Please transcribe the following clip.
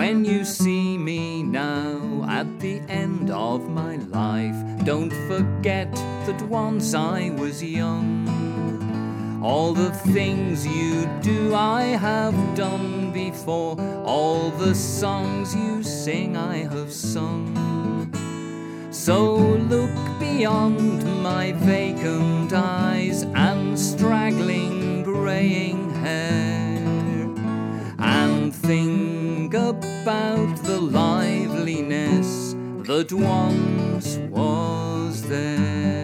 When you see me now at the end of my life, don't forget that once I was young. All the things you do I have done before, all the songs you sing I have sung. So look beyond my vacant eyes and straggling greying hair, and think about the liveliness that once was there.